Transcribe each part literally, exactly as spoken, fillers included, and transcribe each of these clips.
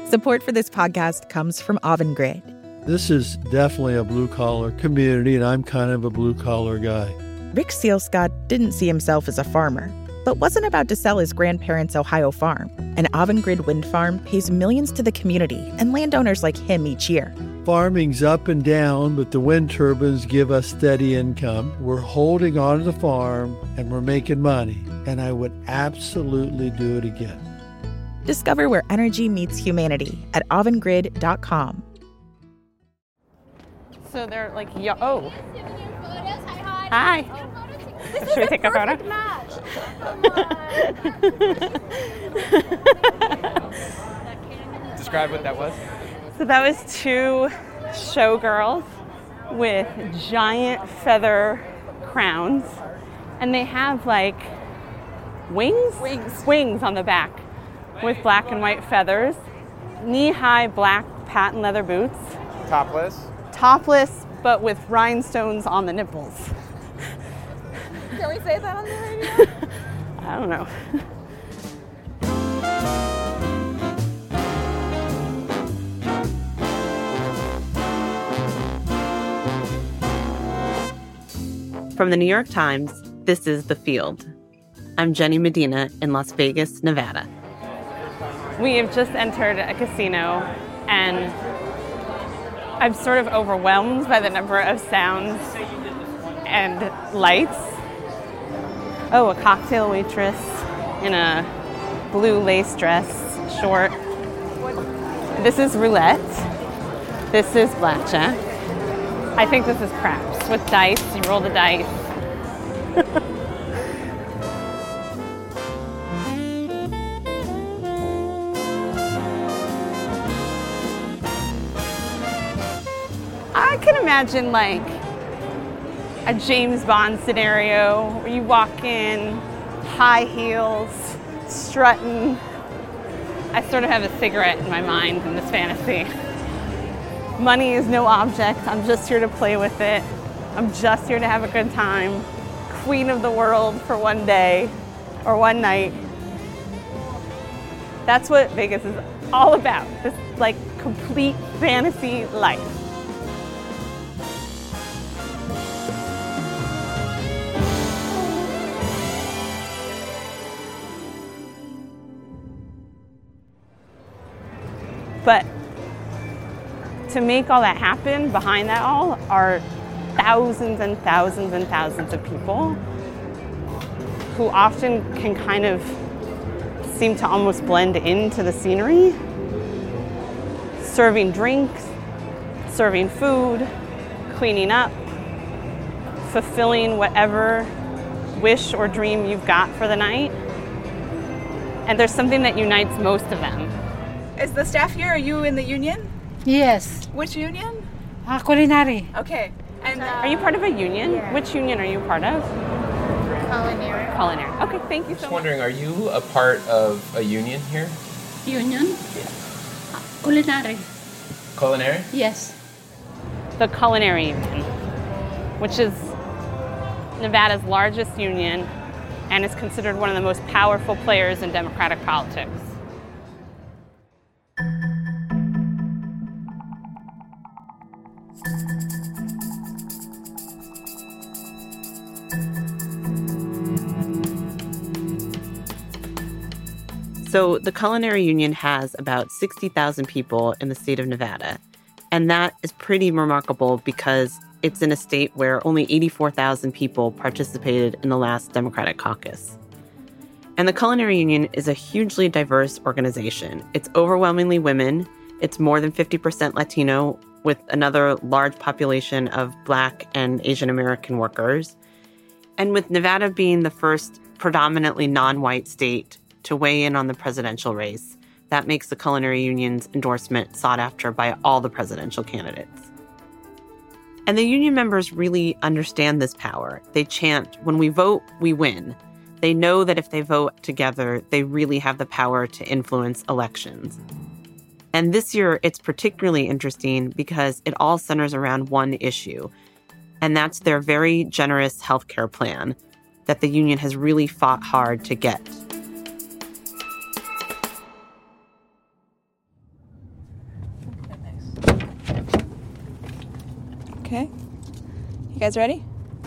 Support for this podcast comes from Avangrid. This is definitely a blue-collar community, and I'm kind of a blue-collar guy. Rick Sealscott didn't see himself as a farmer, but wasn't about to sell his grandparents' Ohio farm. An Avangrid wind farm pays millions to the community and landowners like him each year. Farming's up and down, but the wind turbines give us steady income. We're holding on to the farm, and we're making money, and I would absolutely do it again. Discover where energy meets humanity at avangrid dot com. So they're like, yo, oh. Hi. Should we take a photo? Describe what that was. So that was two showgirls with giant feather crowns, and they have like wings? Wings. Wings on the back with black and white feathers, knee-high black patent leather boots. Topless. Topless, but with rhinestones on the nipples. Can we say that on the radio? I don't know. From the New York Times, this is The Field. I'm Jenny Medina in Las Vegas, Nevada. We have just entered a casino, and I'm sort of overwhelmed by the number of sounds and lights. Oh, a cocktail waitress in a blue lace dress, short. This is roulette. This is blackjack. I think this is craps with dice. You roll the dice. I can imagine like a James Bond scenario where you walk in, high heels, strutting. I sort of have a cigarette in my mind in this fantasy. Money is no object. I'm just here to play with it. I'm just here to have a good time. Queen of the world for one day or one night. That's what Vegas is all about. This like complete fantasy life. But to make all that happen, behind that all are thousands and thousands and thousands of people who often can kind of seem to almost blend into the scenery, serving drinks, serving food, cleaning up, fulfilling whatever wish or dream you've got for the night. And there's something that unites most of them. Is the staff here? Are you in the union? Yes. Which union? Uh, culinary. Okay. And uh, Are you part of a union? Yeah. Which union are you part of? Culinary. Culinary. Okay, thank you so Just much. wondering, are you a part of a union here? Union? Uh, culinary. Culinary? Yes. The Culinary Union, which is Nevada's largest union and is considered one of the most powerful players in democratic politics. So the Culinary Union has about sixty thousand people in the state of Nevada. And that is pretty remarkable because it's in a state where only eighty-four thousand people participated in the last Democratic caucus. And the Culinary Union is a hugely diverse organization. It's overwhelmingly women. It's more than fifty percent Latino, with another large population of Black and Asian American workers. And with Nevada being the first predominantly non-white state to weigh in on the presidential race, that makes the Culinary Union's endorsement sought after by all the presidential candidates. And the union members really understand this power. They chant, "When we vote, we win." They know that if they vote together, they really have the power to influence elections. And this year, it's particularly interesting because it all centers around one issue, and that's their very generous healthcare plan that the union has really fought hard to get. Okay. You guys ready?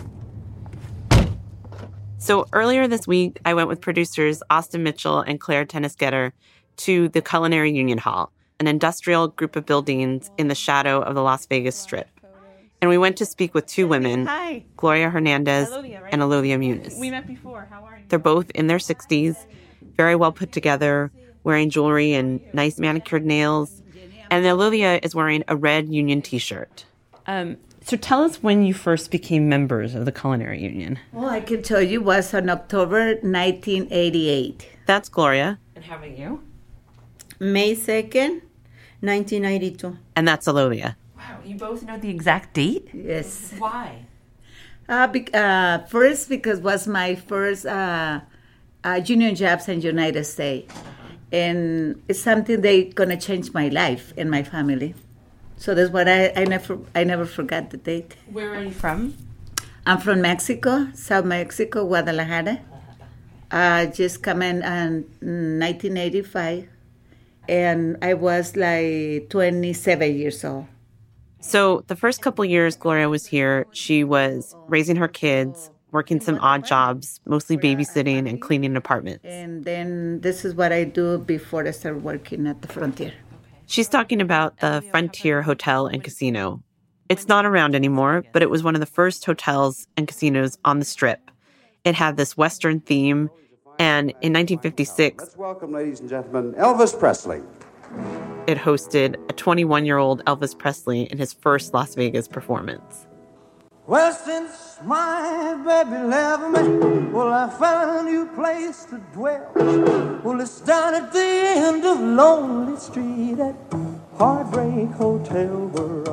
So earlier this week, I went with producers Austin Mitchell and Claire Tennis-Getter to the Culinary Union Hall, an industrial group of buildings in the shadow of the Las Vegas Strip. And we went to speak with two women, Hi. Gloria Hernandez Elodia, right? and Elodia Muniz. We met before. How are you? They're both in their sixties, very well put together, wearing jewelry and nice manicured nails. And Elodia is wearing a red union T-shirt. Um, so tell us when you first became members of the Culinary Union. Well, I can tell you it was on October nineteen eighty-eight. That's Gloria. And how about you? May second, nineteen ninety-two. And that's Elodia. Wow, you both know the exact date? Yes. Why? Uh, be- uh, first, because was my first uh, uh, union jobs in the United States. And it's something that's going to change my life and my family. So that's what I, I never I never forgot the date. Where are you from? I'm from Mexico, South Mexico, Guadalajara. I uh, just come in in nineteen eighty-five, and I was like twenty-seven years old. So the first couple years Gloria was here, she was raising her kids, working some odd jobs, mostly babysitting and cleaning apartments. And then this is what I do before I start working at the Frontier. She's talking about the Frontier Hotel and Casino. It's not around anymore, but it was one of the first hotels and casinos on the Strip. It had this Western theme, and in nineteen fifty-six... Let's welcome, ladies and gentlemen, Elvis Presley. It hosted a twenty-one-year-old Elvis Presley in his first Las Vegas performance. Well, since my baby left me, well, I found a new place to dwell. Well, it's down at the end of Lonely Street at Heartbreak Hotel.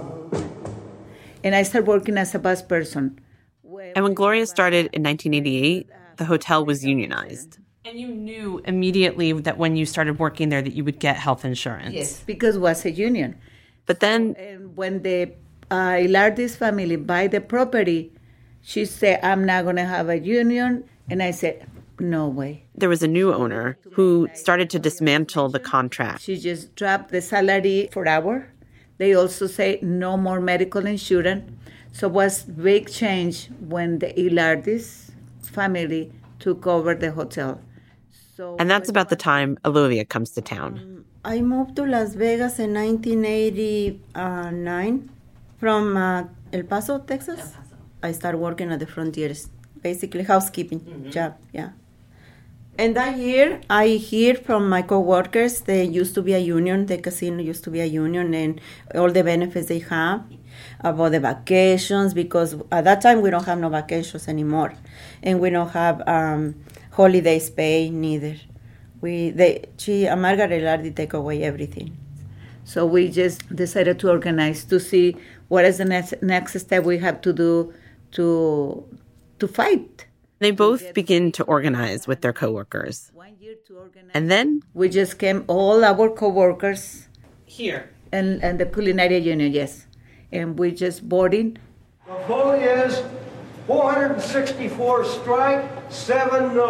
And I started working as a bus person. And when Gloria started in nineteen eighty-eight, the hotel was unionized. And you knew immediately that when you started working there that you would get health insurance. Yes, because it was a union. But then... So, and when the uh, Ilardi's family buy the property, she said, I'm not going to have a union. And I said, no way. There was a new owner who started to dismantle the contract. She just dropped the salary for hour. They also say no more medical insurance. So it was big change when the Ilardi's family took over the hotel. So and that's about the time Elodia comes to town. I moved to Las Vegas in nineteen eighty-nine from uh, El Paso, Texas. El Paso. I started working at the Frontiers, basically housekeeping mm-hmm. job, yeah. And that year, I hear from my coworkers, there used to be a union, the casino used to be a union, and all the benefits they have about the vacations, because at that time we don't have no vacations anymore, and we don't have um, holidays pay neither. We they she uh, Margaret Ilardi take away everything. So we just decided to organize to see what is the next next step we have to do to to fight. They both begin to organize with their coworkers. And then we just came, all our coworkers here and, and the Culinary Union, yes. And we just boarding. The vote is four hundred sixty-four strike, seven no.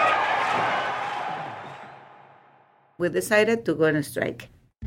We decided to go on a strike.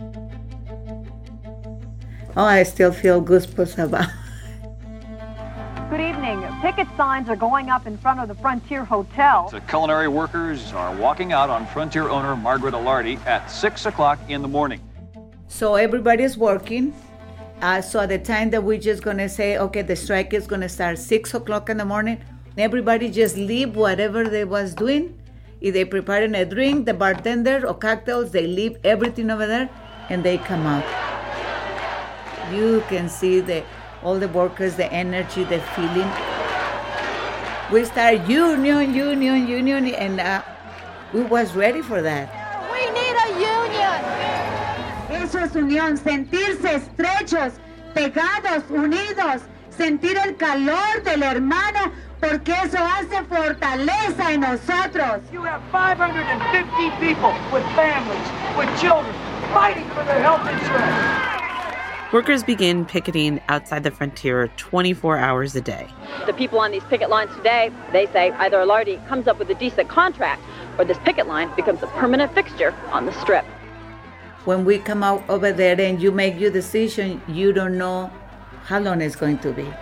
Oh, I still feel goosebumps about. Good evening. Picket signs are going up in front of the Frontier Hotel. The culinary workers are walking out on Frontier owner Margaret Ilardi at six o'clock in the morning. So everybody's working. Uh, so at the time that we're just going to say, okay, the strike is going to start six o'clock in the morning, everybody just leave whatever they was doing. If they preparing a drink, the bartender or cocktails, they leave everything over there and they come out. You can see the all the workers, the energy, the feeling. We start union, union, union, and uh, we was ready for that. We need a union. Eso es unión, sentirse estrechos, pegados, unidos, sentir el calor del hermano, porque eso hace fortaleza en nosotros. You have five hundred fifty people with families, with children, fighting for their health insurance. Workers begin picketing outside the Frontier twenty-four hours a day. The people on these picket lines today, they say either Ilardi comes up with a decent contract or this picket line becomes a permanent fixture on the Strip. When we come out over there and you make your decision, you don't know how long it's going to be.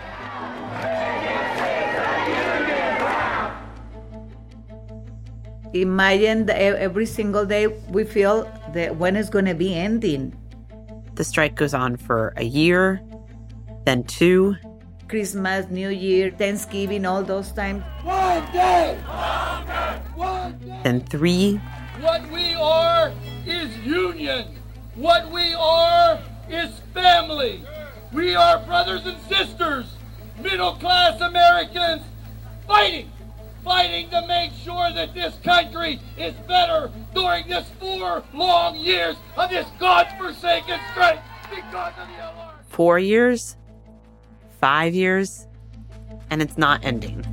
Imagine that every single day we feel that when it's going to be ending. The strike goes on for a year, then two. Christmas, New Year, Thanksgiving, all those times. One day! One day! One day! Then three. What we are is union. What we are is family. We are brothers and sisters, middle-class Americans, fighting, fighting to make sure that this country is better during this four long years of this godforsaken strike because of the L R. Four years, five years, and it's not ending.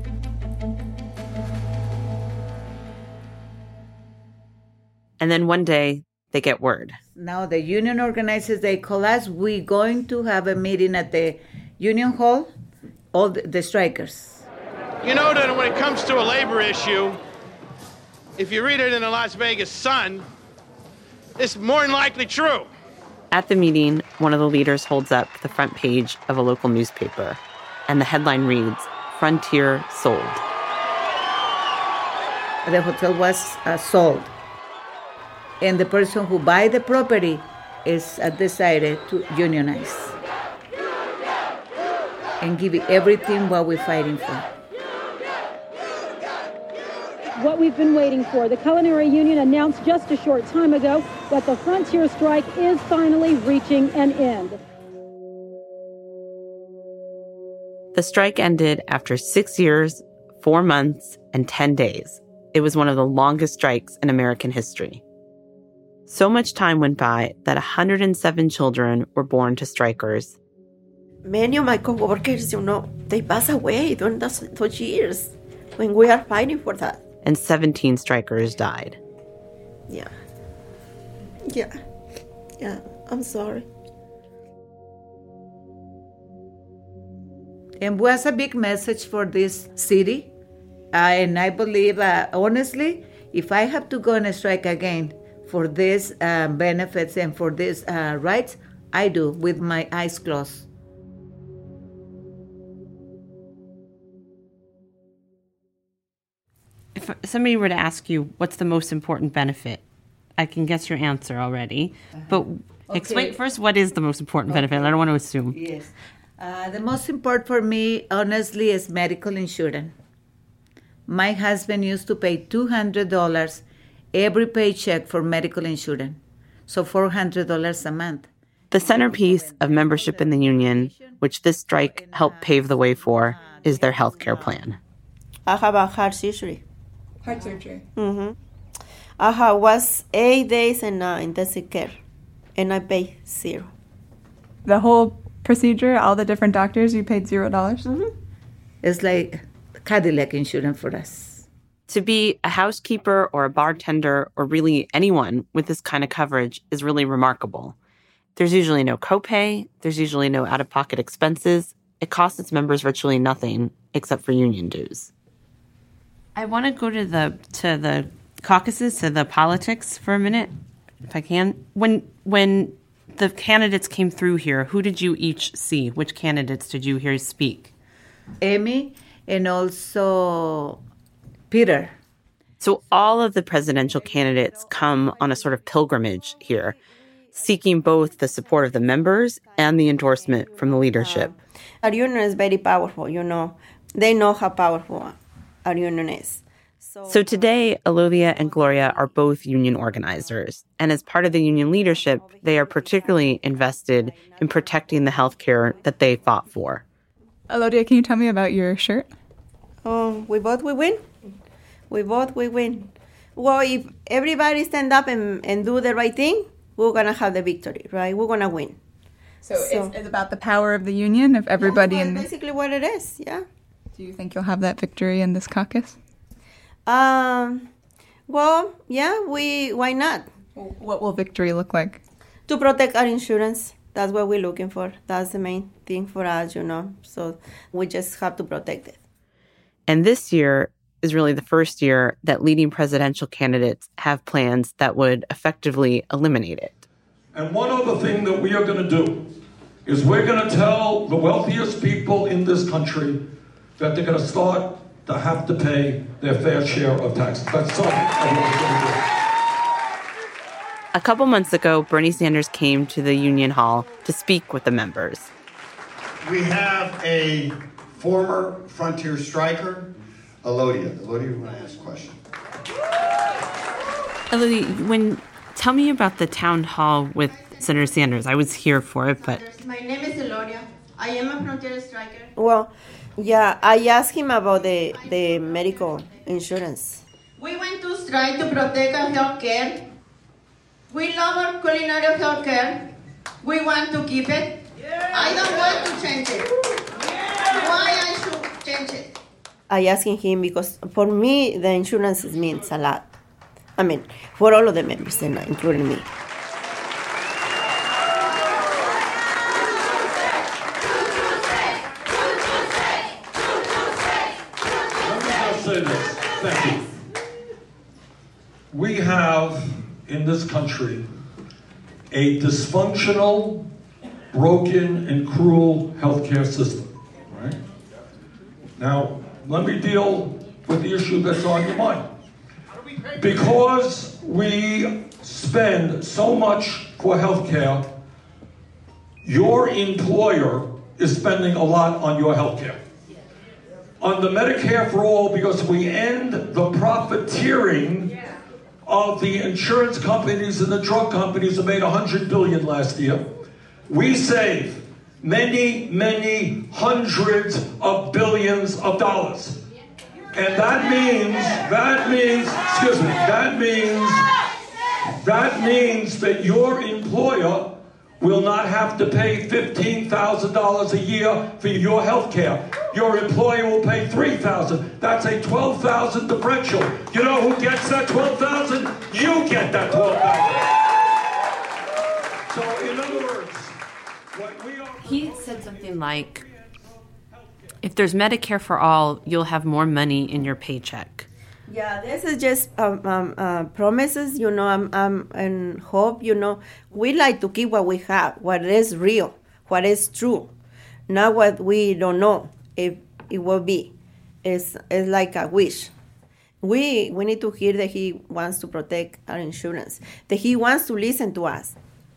And then one day, they get word. Now the union organizers, they call us, we're going to have a meeting at the union hall, all the, the strikers. You know that when it comes to a labor issue, if you read it in the Las Vegas Sun, it's more than likely true. At the meeting, one of the leaders holds up the front page of a local newspaper, and the headline reads, Frontier sold. The hotel was uh, sold. And the person who buy the property is uh, decided to unionize and give everything what we're fighting for. What we've been waiting for. The Culinary Union announced just a short time ago that the Frontier strike is finally reaching an end. The strike ended after six years, four months, and ten days. It was one of the longest strikes in American history. So much time went by that one hundred seven children were born to strikers. Many of my co-workers, you know, they pass away during those, those years when we are fighting for that. And seventeen strikers died. Yeah. Yeah. Yeah, I'm sorry. And was a big message for this city. Uh, and I believe, uh, honestly, if I have to go on a strike again for these uh, benefits and for these uh, rights, I do, with my eyes closed. If somebody were to ask you, what's the most important benefit? I can guess your answer already. Uh-huh. But okay. Explain first, what is the most important okay. benefit? I don't want to assume. Yes. Uh, the most important for me, honestly, is medical insurance. My husband used to pay two hundred dollars every paycheck for medical insurance, so four hundred dollars a month. The centerpiece of membership in the union, which this strike helped pave the way for, is their health care plan. I have a heart surgery. Heart surgery? Mm-hmm. I have, was eight days in uh, intensive care, and I pay zero. The whole procedure, all the different doctors, you paid zero dollars? Mm-hmm. It's like Cadillac insurance for us. To be a housekeeper or a bartender or really anyone with this kind of coverage is really remarkable. There's usually no copay. There's usually no out-of-pocket expenses. It costs its members virtually nothing except for union dues. I want to go to the to the caucuses, to the politics for a minute, if I can. When when the candidates came through here, who did you each see? Which candidates did you hear speak? Amy and also Peter. So all of the presidential candidates come on a sort of pilgrimage here, seeking both the support of the members and the endorsement from the leadership. Uh, our union is very powerful, you know. They know how powerful our union is. So, so today, Elodia and Gloria are both union organizers. And as part of the union leadership, they are particularly invested in protecting the health care that they fought for. Elodia, can you tell me about your shirt? Oh, we vote, we win. We vote, we win. Well, if everybody stand up and, and do the right thing, we're going to have the victory, right? We're going to win. So, so it's, it's about the power of the union, of everybody. That's in basically what it is, yeah. Do you think you'll have that victory in this caucus? Um, well, yeah, we. Why not? What will victory look like? To protect our insurance. That's what we're looking for. That's the main thing for us, you know. So we just have to protect it. And this year is really the first year that leading presidential candidates have plans that would effectively eliminate it. And one other thing that we are going to do is we're going to tell the wealthiest people in this country that they're going to start to have to pay their fair share of taxes. That's something I want to do. A couple months ago, Bernie Sanders came to the Union Hall to speak with the members. We have a former Frontier striker, Elodia. Elodia, you want to ask a question? Elodie, when tell me about the town hall with Senator Sanders. I was here for it, but my name is Elodia. I am a Frontier striker. Well, yeah, I asked him about the the medical insurance. We went to strike to protect our health care. We love our culinary health care. We want to keep it. Yeah. I don't want to change it. Yeah. Why I should change it? I asked him because for me the insurance means a lot. I mean, for all of the members, including me. Say this. Thank you. We have in this country a dysfunctional, broken, and cruel healthcare system. Right? Now, let me deal with the issue that's on your mind. Because we spend so much for healthcare, your employer is spending a lot on your healthcare. On the Medicare for All, because we end the profiteering of the insurance companies and the drug companies that made one hundred billion dollars last year, we save many, many hundreds of billions of dollars. And that means, that means, excuse me, that means, that means that your employer will not have to pay fifteen thousand dollars a year for your health care. Your employer will pay three thousand dollars. That's a twelve thousand dollars differential. You know who gets that twelve thousand dollars? You get that twelve thousand dollars. So in other words, what we are... He said something like, if there's Medicare for all, you'll have more money in your paycheck. Yeah, this is just um, um, uh, promises, you know, um, um, and hope, you know. We like to keep what we have, what is real, what is true, not what we don't know if it will be. It's, it's like a wish. We, we need to hear that he wants to protect our insurance, that he wants to listen to us.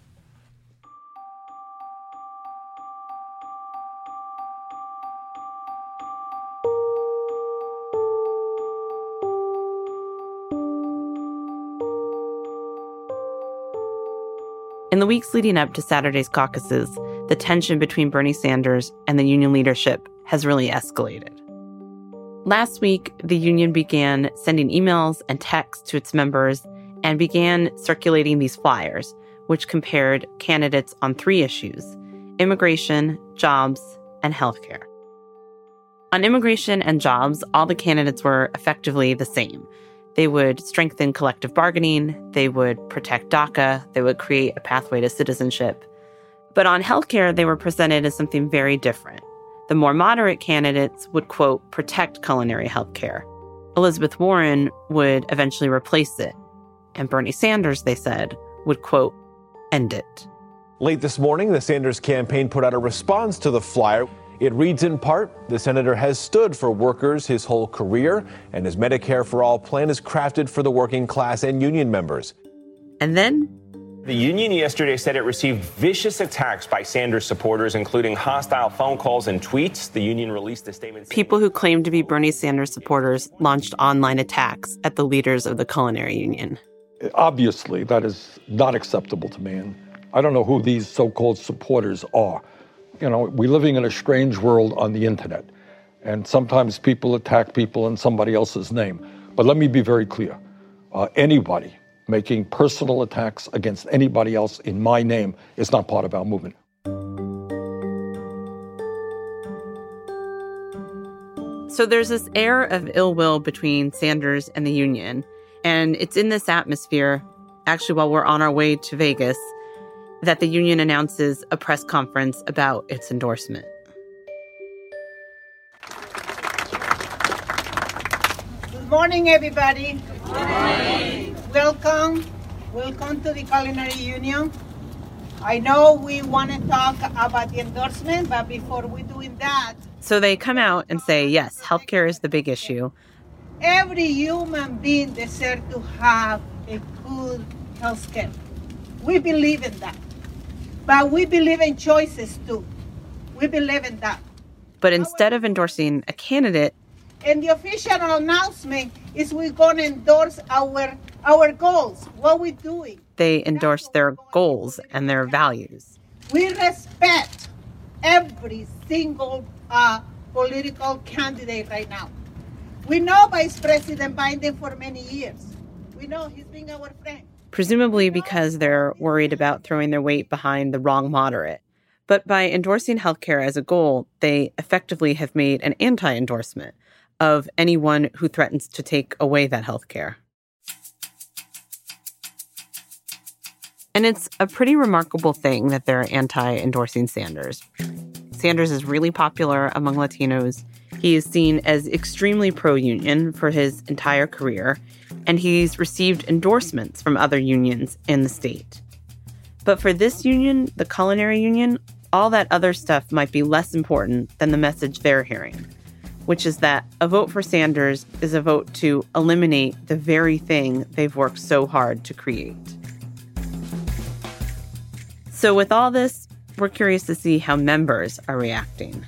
In the weeks leading up to Saturday's caucuses, the tension between Bernie Sanders and the union leadership has really escalated. Last week, the union began sending emails and texts to its members and began circulating these flyers, which compared candidates on three issues: immigration, jobs, and healthcare. On immigration and jobs, all the candidates were effectively the same. They would strengthen collective bargaining, they would protect DACA, they would create a pathway to citizenship. But on healthcare, they were presented as something very different. The more moderate candidates would, quote, protect culinary healthcare. Elizabeth Warren would eventually replace it. And Bernie Sanders, they said, would, quote, end it. Late this morning, the Sanders campaign put out a response to the flyer. It reads in part, the senator has stood for workers his whole career, and his Medicare for All plan is crafted for the working class and union members. And then? The union yesterday said it received vicious attacks by Sanders supporters, including hostile phone calls and tweets. The union released a statement. People who claimed to be Bernie Sanders supporters launched online attacks at the leaders of the Culinary Union. Obviously, that is not acceptable to me, and I don't know who these so-called supporters are. You know, we're living in a strange world on the internet, and sometimes people attack people in somebody else's name. But let me be very clear. Uh, anybody making personal attacks against anybody else in my name is not part of our movement. So there's this air of ill will between Sanders and the union, and it's in this atmosphere, actually while we're on our way to Vegas, that the union announces a press conference about its endorsement. Good morning, everybody. Good morning. Welcome. Welcome to the Culinary Union. I know we want to talk about the endorsement, but before we're doing that... So they come out and say, yes, healthcare is the big issue. Every human being deserves to have a good health care. We believe in that. But we believe in choices, too. We believe in that. But instead of endorsing a candidate... And the official announcement is we're going to endorse our, our goals, what we're doing. They endorse their goals and their values. We respect every single uh, political candidate right now. We know Vice President Biden for many years. We know he's been our friend. Presumably because they're worried about throwing their weight behind the wrong moderate. But by endorsing healthcare as a goal, they effectively have made an anti-endorsement of anyone who threatens to take away that healthcare. And it's a pretty remarkable thing that they're anti-endorsing Sanders. Sanders is really popular among Latinos. He is seen as extremely pro-union for his entire career, and he's received endorsements from other unions in the state. But for this union, the Culinary Union, all that other stuff might be less important than the message they're hearing, which is that a vote for Sanders is a vote to eliminate the very thing they've worked so hard to create. So with all this, we're curious to see how members are reacting.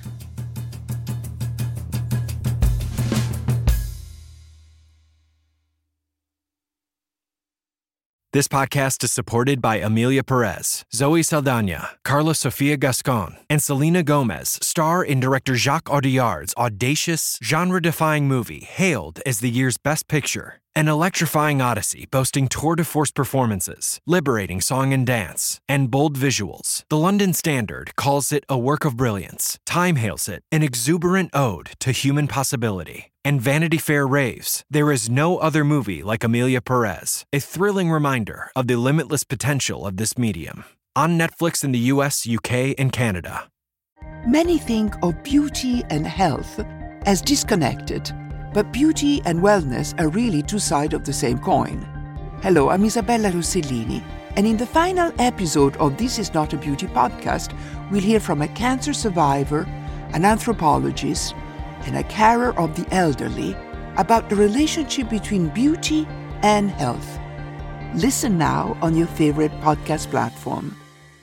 This podcast is supported by Amelia Perez, Zoe Saldana, Carla Sofia Gascon, and Selena Gomez, star in director Jacques Audiard's audacious, genre-defying movie hailed as the year's best picture. An electrifying odyssey boasting tour de force performances, liberating song and dance, and bold visuals. The London Standard calls it a work of brilliance. Time hails it an exuberant ode to human possibility. And Vanity Fair raves, there is no other movie like Amelia Perez, a thrilling reminder of the limitless potential of this medium. On Netflix in the U S, U K, and Canada. Many think of beauty and health as disconnected. But beauty and wellness are really two sides of the same coin. Hello, I'm Isabella Rossellini, and in the final episode of This Is Not a Beauty podcast, we'll hear from a cancer survivor, an anthropologist, and a carer of the elderly about the relationship between beauty and health. Listen now on your favorite podcast platform.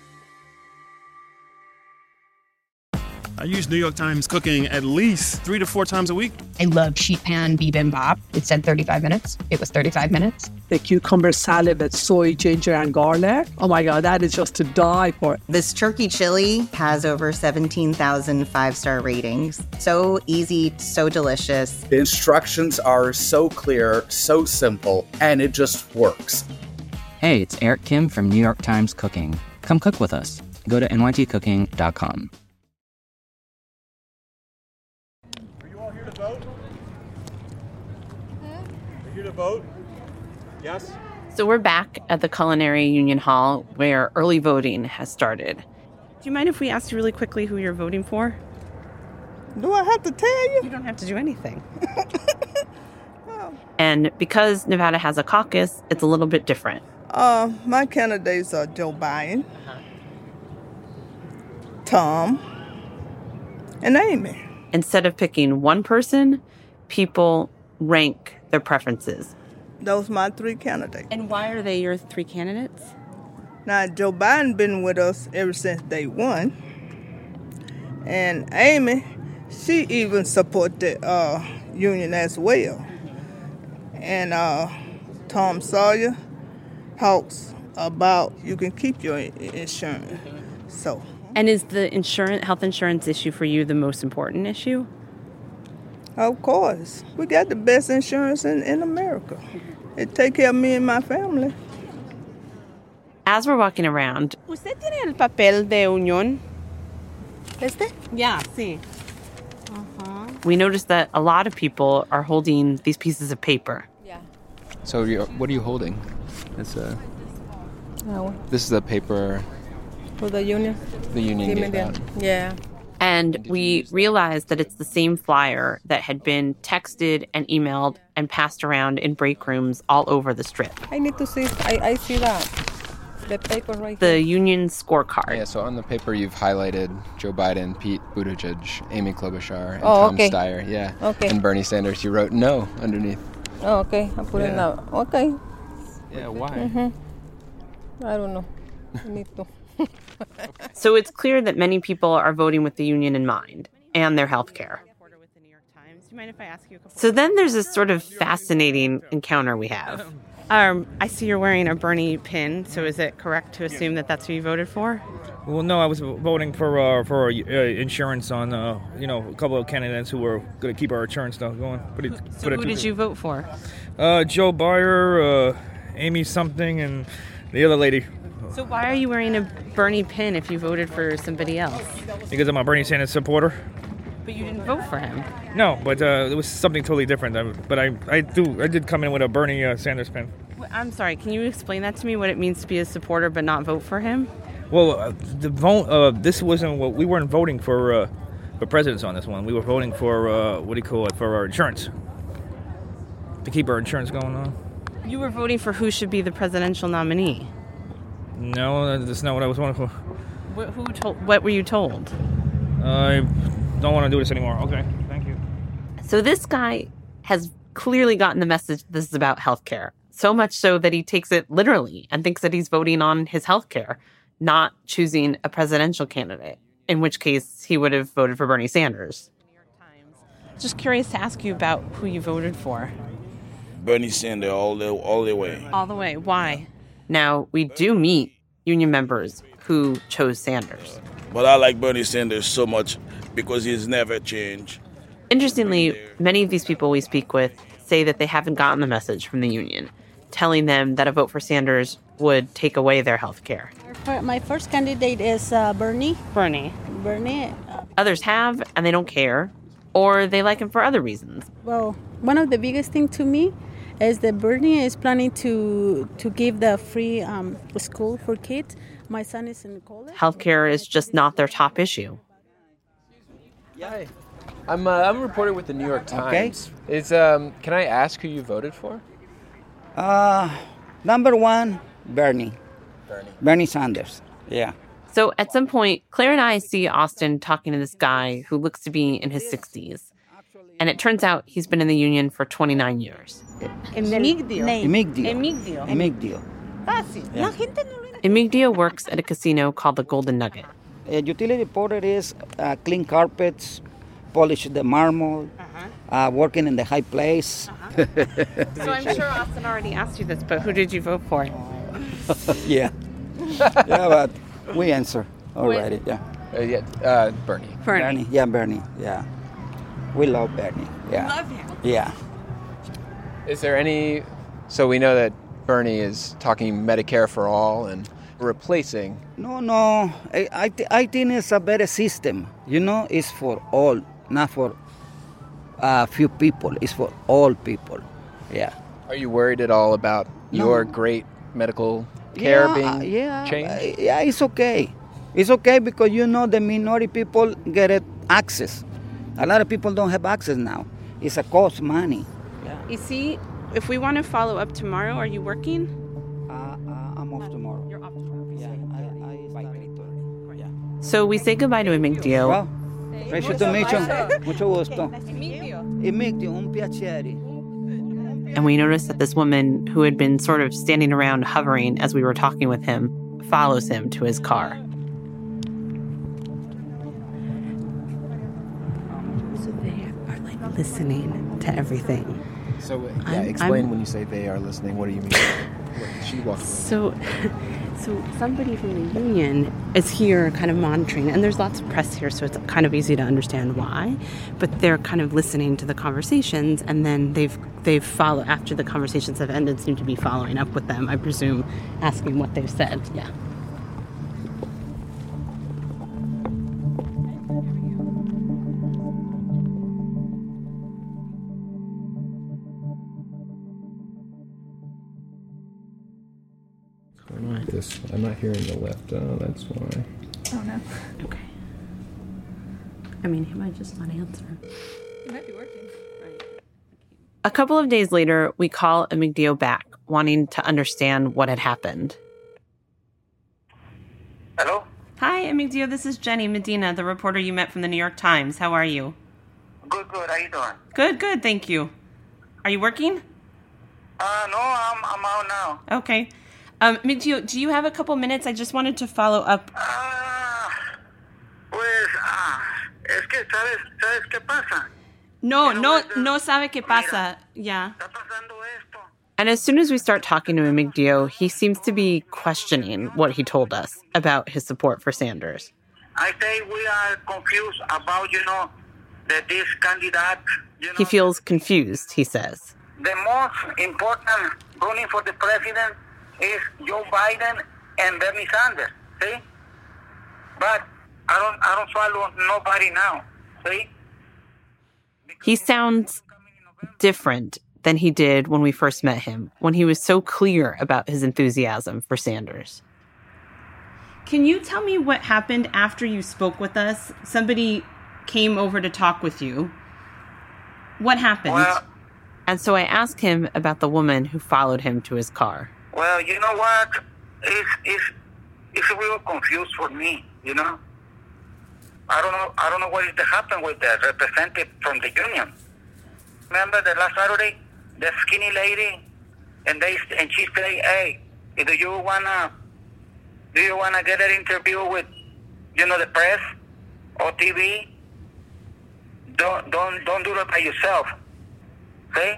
I use New York Times Cooking at least three to four times a week. I love sheet pan bibimbap. It said thirty-five minutes. It was thirty-five minutes. The cucumber salad with soy, ginger, and garlic. Oh my God, that is just to die for. This turkey chili has over seventeen thousand five-star ratings. So easy, so delicious. The instructions are so clear, so simple, and it just works. Hey, it's Eric Kim from New York Times Cooking. Come cook with us. Go to N Y T cooking dot com. Vote? Yes? So we're back at the Culinary Union Hall where early voting has started. Do you mind if we ask you really quickly who you're voting for? Do I have to tell you? You don't have to do anything. oh. And because Nevada has a caucus, it's a little bit different. Uh, my candidates are Joe Biden, uh-huh. Tom, and Amy. Instead of picking one person, people rank their preferences. Those are my three candidates. And why are they your three candidates? Now, Joe Biden been with us ever since day one. And Amy, she even support the uh, union as well. And uh, Tom Sawyer talks about you can keep your insurance. So. And is the insurance, health insurance issue for you the most important issue? Of course. We got the best insurance in, in America. It take care of me and my family. As we're walking around... ¿Usted tiene el papel de unión? ¿Este? Yeah, sí. Uh-huh. We noticed that a lot of people are holding these pieces of paper. Yeah. So you're, what are you holding? It's a... Oh. This is the paper... For the union? The union gave out. Yeah. And we realized that it's the same flyer that had been texted and emailed and passed around in break rooms all over the strip. I need to see. I, I see that. The paper right the here. union scorecard. Yeah, so on the paper you've highlighted Joe Biden, Pete Buttigieg, Amy Klobuchar, and Oh, Tom okay. Steyer. Yeah. Okay. And Bernie Sanders. You wrote no underneath. Oh, okay. I put it Yeah. now. Okay. Yeah, why? Mm-hmm. I don't know. I need to. So it's clear that many people are voting with the union in mind and their health care. So then there's this sort of fascinating encounter we have. Um, I see you're wearing a Bernie pin, so is it correct to assume that that's who you voted for? Well, no, I was voting for uh, for uh, insurance on uh, you know a couple of candidates who were going to keep our insurance stuff going. But it, So who did you vote for? Uh, Joe Biden, uh, Amy something, and the other lady. So why are you wearing a Bernie pin if you voted for somebody else? Because I'm a Bernie Sanders supporter. But you didn't vote for him. No, but uh, it was something totally different. I, but I, I do I did come in with a Bernie uh, Sanders pin. I'm sorry, can you explain that to me, what it means to be a supporter but not vote for him? Well, uh, the vote. Uh, this wasn't what we weren't voting for. Uh, for presidents on this one. We were voting for uh, what do you call it? For our insurance. To keep our insurance going on. You were voting for who should be the presidential nominee. No, that's not what I was voting for. What, who told? What were you told? I don't want to do this anymore. Okay, thank you. So this guy has clearly gotten the message this is about healthcare. So much so that he takes it literally and thinks that he's voting on his healthcare, not choosing a presidential candidate, in which case he would have voted for Bernie Sanders. Just curious to ask you about who you voted for. Bernie Sanders all the all the way. All the way. Why? Now, we do meet union members who chose Sanders. But I like Bernie Sanders so much because he's never changed. Interestingly, many of these people we speak with say that they haven't gotten the message from the union, telling them that a vote for Sanders would take away their health care. My first candidate is uh, Bernie. Bernie. Bernie. Uh, Others have, and they don't care, or they like him for other reasons. well, one of the biggest things to me is that Bernie is planning to to give the free um, school for kids. My son is in college. Healthcare is just not their top issue. Hi. I'm uh, I'm a reporter with the New York Okay. Times. Is um can I ask who you voted for? Uh, number one, Bernie. Bernie. Bernie Sanders. Yeah. So at some point, Claire and I see Austin talking to this guy who looks to be in his sixties. And it turns out he's been in the union for twenty-nine years. Emigdio. Emigdio. Emigdio. Emigdio. Fácil. Yeah. La gente no lo- Emigdio works at a casino called the Golden Nugget. A utility porter is uh, clean carpets, polish the marble, uh, working in the high place. So I'm sure Austin already asked you this, but who did you vote for? yeah. yeah, but we answer already. Yeah. Uh, yeah, uh, Bernie. Bernie. Yeah, Bernie. Yeah. We love Bernie. Yeah. Love him. Yeah. Is there any? So we know that Bernie is talking Medicare for all and replacing. No, no. I I, th- I think it's a better system. You know, it's for all, not for a few people. It's for all people. Yeah. Are you worried at all about your great medical care yeah, being yeah, changed? uh, Yeah, it's okay. It's okay because you know the minority people get it access. A lot of people don't have access now. It's a cost money. You see, if we want to follow up tomorrow, are you working? Uh, uh, I'm off tomorrow. You're off tomorrow. Yeah, I, I start three thirty. Yeah. So we say goodbye to Emigdio. Well, pleasure to meet you. Mucho gusto. Emigdio, un piacere. And we notice that this woman who had been sort of standing around hovering as we were talking with him follows him to his car. So they are like listening to everything. So yeah, I'm- explain I'm- when you say they are listening. What do you mean? What- she walked away. So, so somebody from the union is here kind of monitoring, and there's lots of press here, so it's kind of easy to understand why, but they're kind of listening to the conversations, and then they've they've followed, after the conversations have ended, seem to be following up with them, I presume, asking what they've said. Yeah. This, I'm not hearing the left. Oh, that's why. Oh, no. Okay. I mean, he might just not answer. It might be working. A couple of days later, we call Emigdio back, wanting to understand what had happened. Hi, Emigdio. This is Jenny Medina, the reporter you met from the New York Times. How are you? Good, good. How you doing? Good, good. Thank you. Are you working? Uh, no, I'm, I'm out now. Okay. Um, Emigdio, do you have a couple minutes? I just wanted to follow up. Ah, pues, ah, es que, ¿sabes, ¿sabes qué pasa? No, no, no sabe qué pasa. Yeah. And as soon as we start talking to Emigdio, he seems to be questioning what he told us about his support for Sanders. I say we are confused about, you know, that this candidate, you know. He feels confused, he says. The most important running for the president is Joe Biden and Bernie Sanders, see? But I don't, I don't follow nobody now, see? He sounds different than he did when we first met him, when he was so clear about his enthusiasm for Sanders. Can you tell me what happened after you spoke with us? Somebody came over to talk with you. What happened? Well, and so I asked him about the woman who followed him to his car. Well, you know what? It's, it's, it's a little confused for me, you know? I don't know I don't know what is to happen with the representative from the union. Remember the last Saturday? The skinny lady, and they and she say, "Hey, do you wanna do you wanna get an interview with, you know, the press or T V? Don't don't don't do it by yourself." See?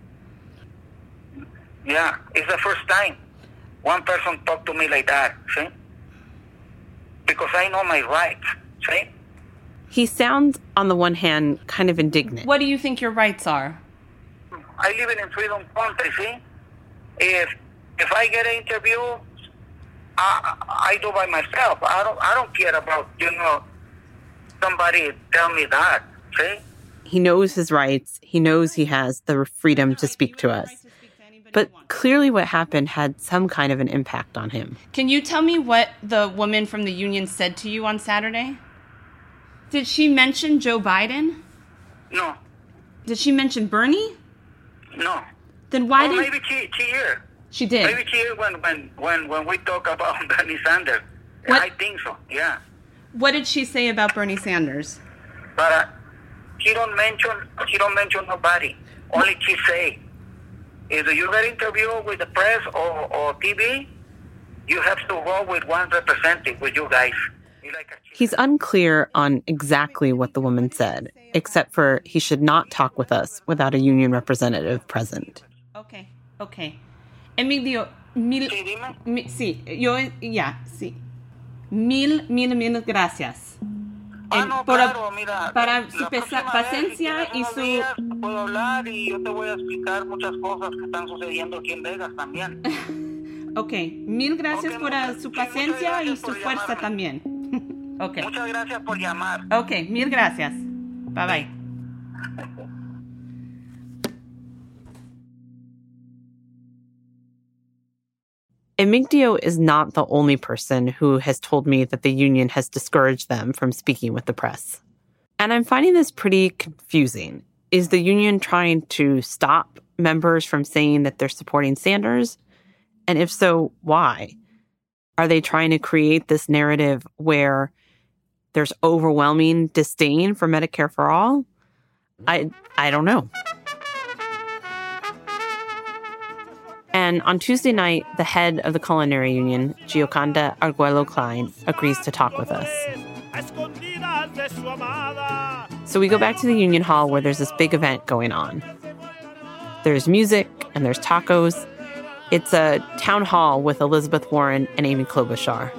Yeah, it's the first time one person talked to me like that. See? Because I know my rights. See? He sounds, on the one hand, kind of indignant. What do you think your rights are? I live in a freedom country, see? If if I get an interview, I, I do by myself. I don't I don't care about, you know, somebody tell me that, see? He knows his rights. He knows he has the freedom to speak to us. But clearly what happened had some kind of an impact on him. Can you tell me what the woman from the union said to you on Saturday? Did she mention Joe Biden? No. Did she mention Bernie? No. Then why oh, did... maybe she, she here. She did? Maybe she here when, when, when, when we talk about Bernie Sanders. What? I think so, yeah. What did she say about Bernie Sanders? But uh, she don't mention she don't mention nobody. Only she say, if you get interview with the press or, or T V, you have to go with one representative with you guys. He's unclear on exactly what the woman said, except for he should not talk with us without a union representative present. Okay, okay. Emigdio, mil... mi, sí, yo, ya, sí. Mil, mil, mil gracias. Ah, no, por, claro, mira, para su paciencia y su... Días, puedo hablar y yo te voy a explicar muchas cosas que están sucediendo aquí en Vegas también. Ok, mil gracias okay, por muchas, su paciencia sí, y su fuerza llamarme. También. Okay. Muchas gracias por llamar. Ok, mil gracias. Bye bye. Emigdio is not the only person who has told me that the union has discouraged them from speaking with the press. And I'm finding this pretty confusing. Is the union trying to stop members from saying that they're supporting Sanders? And if so, why? Are they trying to create this narrative where there's overwhelming disdain for Medicare for all? I I don't know. And on Tuesday night, the head of the culinary union, Gioconda Arguello Klein, agrees to talk with us. So we go back to the union hall where there's this big event going on. There's music and there's tacos. It's a town hall with Elizabeth Warren and Amy Klobuchar.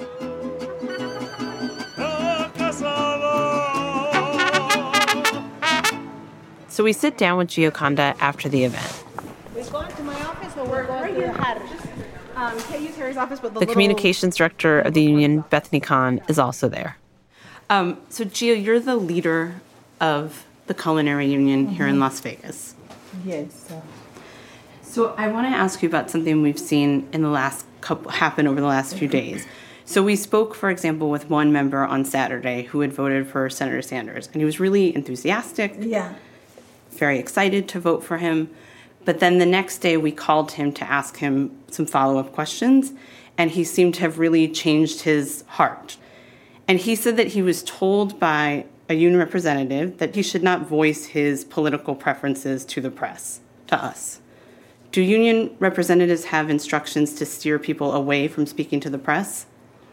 So we sit down with Gioconda after the event. We're going to my office, but we're going to Harris. Um, can't use Harry's office, but the, the little... communications director of the union, Bethany Kahn, is also there. Um, so, Gio, you're the leader of the culinary union mm-hmm. here in Las Vegas. Yes. Uh... So I want to ask you about something we've seen in the last couple happen over the last few days. So we spoke, for example, with one member on Saturday who had voted for Senator Sanders, and he was really enthusiastic. Yeah. Very excited to vote for him. But then the next day we called him to ask him some follow-up questions, and he seemed to have really changed his heart. And he said that he was told by a union representative that he should not voice his political preferences to the press, to us. Do union representatives have instructions to steer people away from speaking to the press?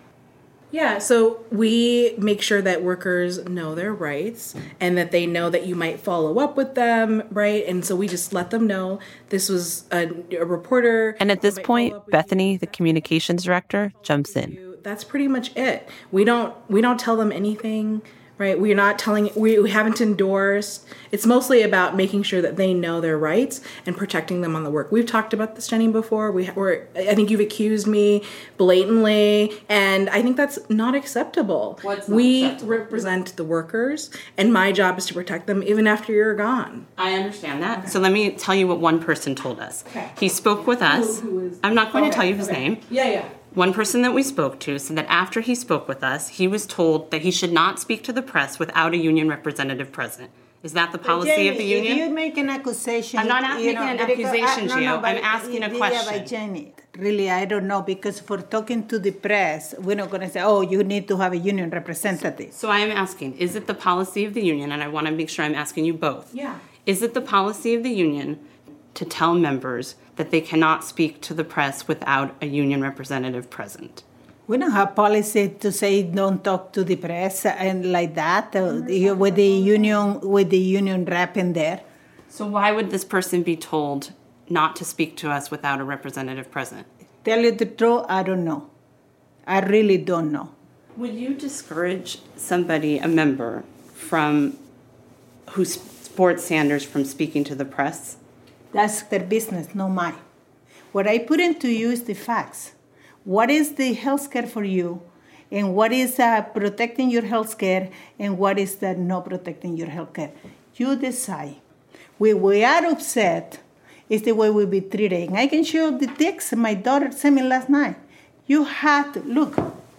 Yeah, so we make sure that workers know their rights and that they know that you might follow up with them, right? And so we just let them know this was a, a reporter. And at this point, Bethany, the communications director, jumps in. That's pretty much it. We don't we don't tell them anything, right? We're not telling, we, we haven't endorsed. It's mostly about making sure that they know their rights and protecting them on the work. We've talked about this, Jenny, before. We, we're, I think you've accused me blatantly, and I think that's not acceptable. What's not we acceptable? represent the workers, and my job is to protect them even after you're gone. I understand that. Okay. So let me tell you what one person told us. Okay. He spoke with us. Who, who is, I'm not going okay, to tell you his okay. name. Yeah, yeah. One person that we spoke to said that after he spoke with us, he was told that he should not speak to the press without a union representative present. Is that the policy Jamie, of the union? If you make an accusation, I'm not you making know, an because, accusation, uh, no, Gio. no, I'm asking a yeah, question. But Jenny, really, I don't know, because for talking to the press, we're not going to say, oh, you need to have a union representative. So I am asking, is it the policy of the union, and I want to make sure I'm asking you both. Yeah. Is it the policy of the union to tell members that they cannot speak to the press without a union representative present? We don't have policy to say don't talk to the press and like that uh, with the union with the union rep in there. So why would this person be told not to speak to us without a representative present? Tell you the truth, I don't know. I really don't know. Would you discourage somebody, a member, from who supports Sanders from speaking to the press? That's their business, not mine. What I put into you is the facts. What is the health care for you, and what is uh, protecting your health care, and what is that not protecting your health care? You decide. We, we are upset is the way we be treated. And I can show you the text my daughter sent me last night. You had to, look,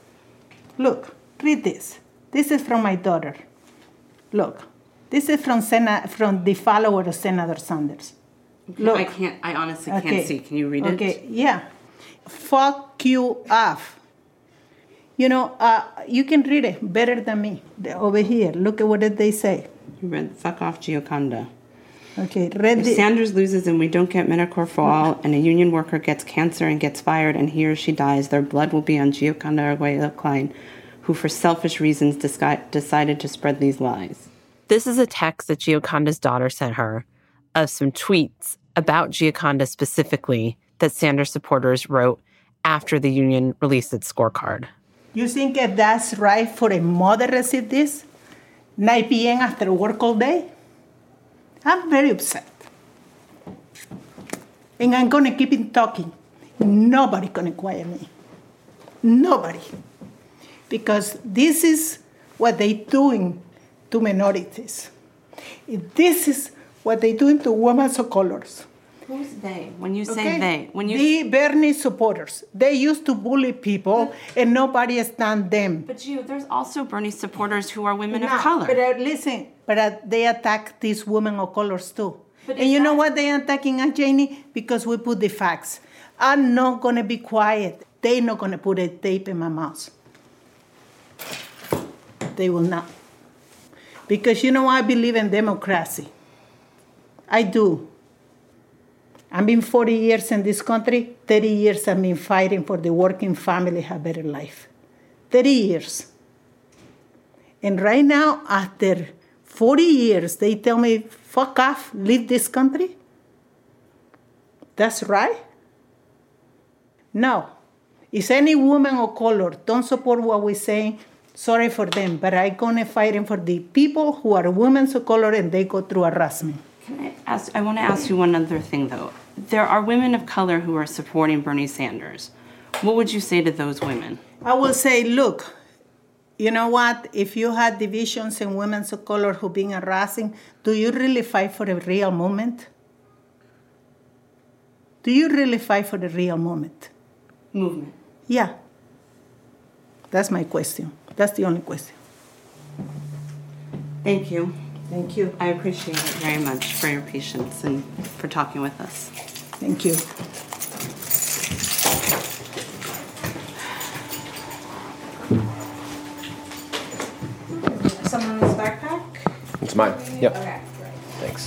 look, read this. This is from my daughter. Look, this is from Sen- from the follower of Senator Sanders. Look. I can't, I honestly Okay. can't see. Can you read it? Okay, yeah. Fuck you off. You know, uh, you can read it better than me. Over here, look at what did they say. You read fuck off Gioconda. Okay, read If the... Sanders loses and we don't get Medicare for all, and a union worker gets cancer and gets fired and he or she dies, their blood will be on Gioconda Arguello Klein, who for selfish reasons disgu- decided to spread these lies. This is a text that Gioconda's daughter sent her of some tweets about Gioconda specifically that Sanders supporters wrote after the union released its scorecard. You think that that's right for a mother to receive this? nine p.m. after work all day? I'm very upset. And I'm going to keep it talking. Nobody going to quiet me. Nobody. Because this is what they're doing to minorities. This is what they're doing to women of colors. Who's they? When you say Okay? they, when you the Bernie supporters, they used to bully people, and nobody stand them. But Gio, there's also Bernie supporters who are women No, of color. But uh, listen, but uh, they attack these women of colors too. But And is you know that- what they attacking us, Janie? Because we put the facts. I'm not gonna be quiet. They're not gonna put a tape in my mouth. They will not. Because you know I believe in democracy. I do. I've been forty years in this country. thirty years I've been fighting for the working family have better life. thirty years. And right now, after forty years, they tell me, fuck off, leave this country? That's right? No. If any woman of color don't support what we're saying, sorry for them, but I'm going to fight for the people who are women of color and they go through harassment. Can I ask, I want to ask you one other thing, though. There are women of color who are supporting Bernie Sanders. What would you say to those women? I will say, look, you know what? If you had divisions in women of color who been harassing, do you really fight for a real movement? Do you really fight for the real movement? Movement. Yeah. That's my question. That's the only question. Thank you. Thank you. I appreciate it very much for your patience and for talking with us. Thank you. It's mine. Yep. Okay. Thanks.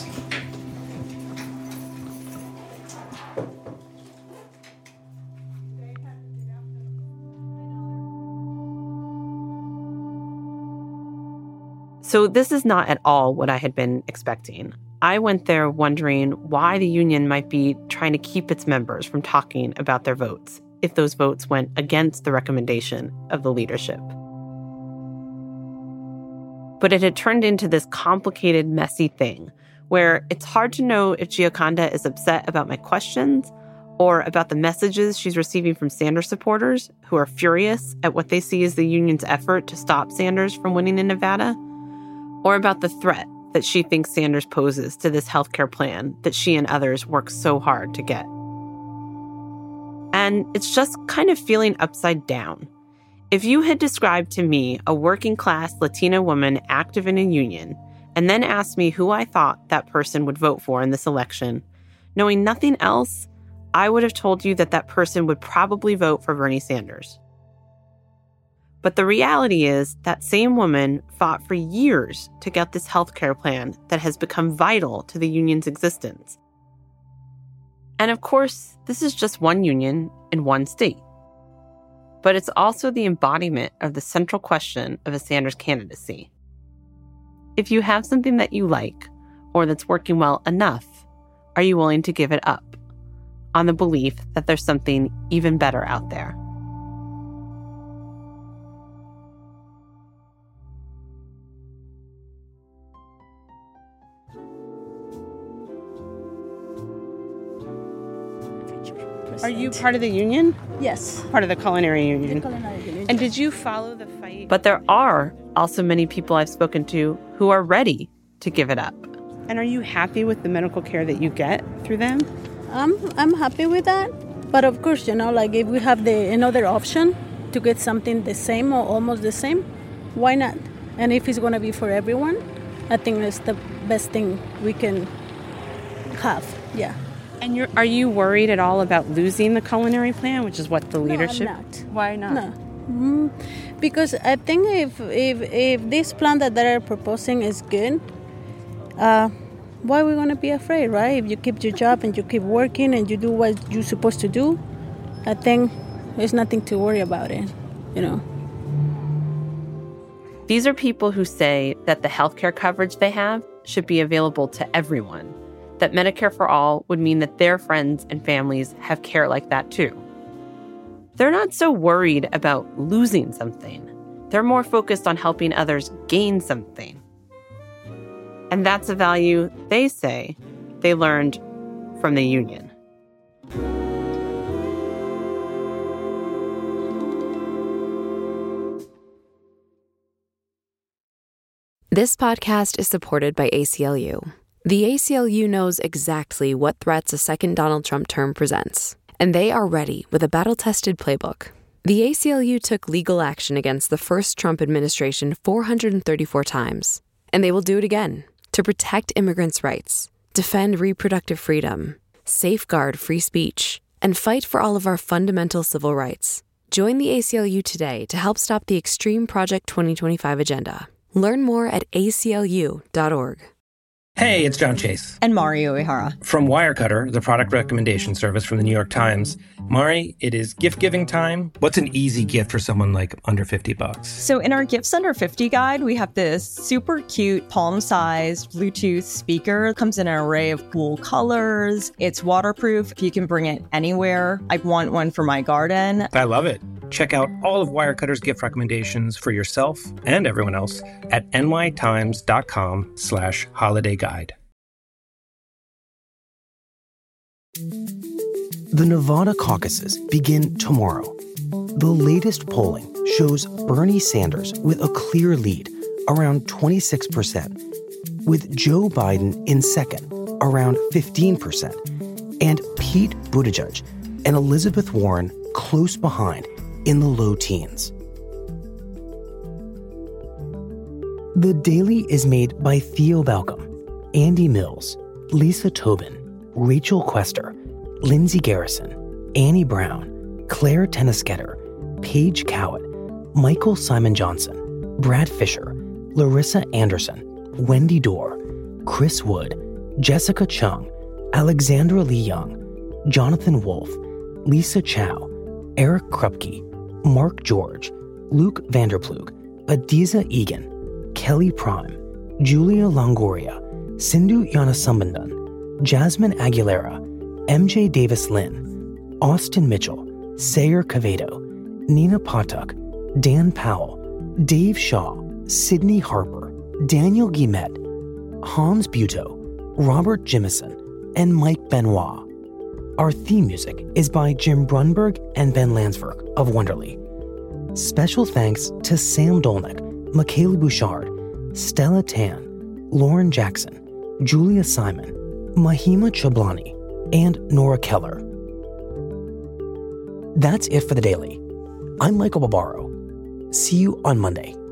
So this is not at all what I had been expecting. I went there wondering why the union might be trying to keep its members from talking about their votes if those votes went against the recommendation of the leadership. But it had turned into this complicated, messy thing where it's hard to know if Gioconda is upset about my questions or about the messages she's receiving from Sanders supporters who are furious at what they see as the union's effort to stop Sanders from winning in Nevada, or about the threat that she thinks Sanders poses to this healthcare plan that she and others work so hard to get. And it's just kind of feeling upside down. If you had described to me a working-class Latina woman active in a union and then asked me who I thought that person would vote for in this election, knowing nothing else, I would have told you that that person would probably vote for Bernie Sanders. But the reality is that same woman fought for years to get this healthcare plan that has become vital to the union's existence. And of course, this is just one union in one state. But it's also the embodiment of the central question of a Sanders candidacy. If you have something that you like, or that's working well enough, are you willing to give it up on the belief that there's something even better out there? Are you part of the union? Yes. Part of the culinary union. The culinary union. And did you follow the fight? But there are also many people I've spoken to who are ready to give it up. And are you happy with the medical care that you get through them? I'm I'm happy with that. But of course, you know, like if we have the another option to get something the same or almost the same, why not? And if it's going to be for everyone, I think it's the best thing we can have. Yeah. And you're, are you worried at all about losing the culinary plan, which is what the leadership... No, I'm not. Why not? No. Mm, because I think if, if if this plan that they're proposing is good, uh, why are we going to be afraid, right? If you keep your job and you keep working and you do what you're supposed to do, I think there's nothing to worry about it, you know. These are people who say that the healthcare coverage they have should be available to everyone. That Medicare for All would mean that their friends and families have care like that too. They're not so worried about losing something. They're more focused on helping others gain something. And that's a value, they say, they learned from the union. This podcast is supported by A C L U. The A C L U knows exactly what threats a second Donald Trump term presents, and they are ready with a battle-tested playbook. The A C L U took legal action against the first Trump administration four hundred thirty-four times, and they will do it again to protect immigrants' rights, defend reproductive freedom, safeguard free speech, and fight for all of our fundamental civil rights. Join the A C L U today to help stop the Extreme Project twenty twenty-five agenda. Learn more at A C L U dot org. Hey, it's John Chase. And Mario Ihara. From Wirecutter, the product recommendation service from the New York Times. Mari, it is gift-giving time. What's an easy gift for someone like under fifty bucks? So in our Gifts Under fifty guide, we have this super cute palm-sized Bluetooth speaker. It comes in an array of cool colors. It's waterproof. You can bring it anywhere. I want one for my garden. I love it. Check out all of Wirecutter's gift recommendations for yourself and everyone else at nytimes.com slash holiday guide. The Nevada caucuses begin tomorrow. The latest polling shows Bernie Sanders with a clear lead, around twenty-six percent, with Joe Biden in second, around fifteen percent, and Pete Buttigieg and Elizabeth Warren close behind in the low teens. The Daily is made by Theo Balcom, Andy Mills, Lisa Tobin, Rachel Quester, Lindsay Garrison, Annie Brown, Claire Tennisketter, Paige Cowett, Michael Simon Johnson, Brad Fisher, Larissa Anderson, Wendy Dorr, Chris Wood, Jessica Chung, Alexandra Lee Young, Jonathan Wolfe, Lisa Chow, Eric Krupke, Mark George, Luke Vanderplug, Adiza Egan, Kelly Prime, Julia Longoria, Sindhu Yanasambandhan, Jasmine Aguilera, M J Davis Lynn, Austin Mitchell, Sayer Cavedo, Nina Patak, Dan Powell, Dave Shaw, Sydney Harper, Daniel Guimet, Hans Butow, Robert Jimison, and Mike Benoit. Our theme music is by Jim Brunberg and Ben Landsverk of Wonderly. Special thanks to Sam Dolnick, Michaela Bouchard, Stella Tan, Lauren Jackson, Julia Simon, Mahima Chablani, and Nora Keller. That's it for the Daily. I'm Michael Barbaro. See you on Monday.